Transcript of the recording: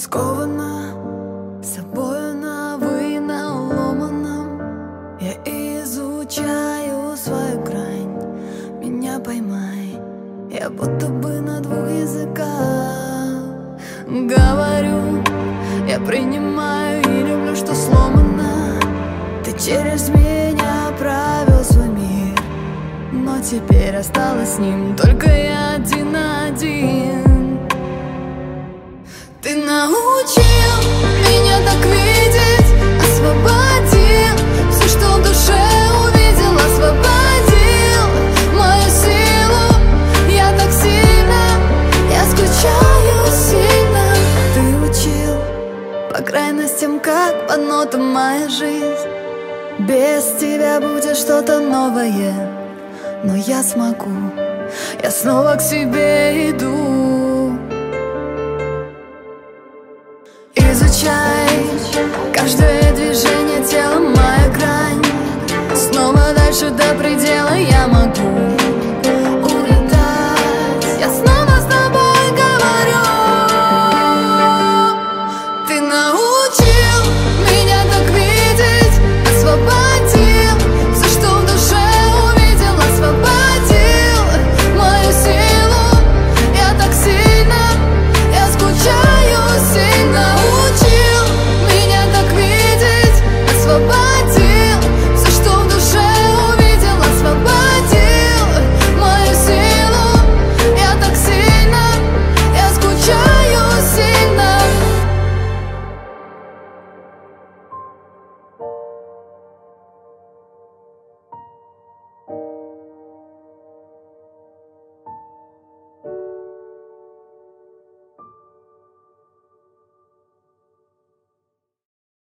Скована собою навы на ломаном. Я изучаю свою грань. Меня поймай, я будто бы на двух языках говорю. Я принимаю и люблю, что сломано. Ты через меня провел свой мир, но теперь осталась с ним только я один на один. Ты научил меня так видеть, освободил все, что в душе увидел, освободил мою силу. Я так сильно, я скучаю сильно. Ты учил по крайностям, как по нотам моя жизнь. Без тебя будет что-то новое, но я смогу, я снова к себе иду. Изучай каждое движение тела, моя грань. Снова дальше до предела.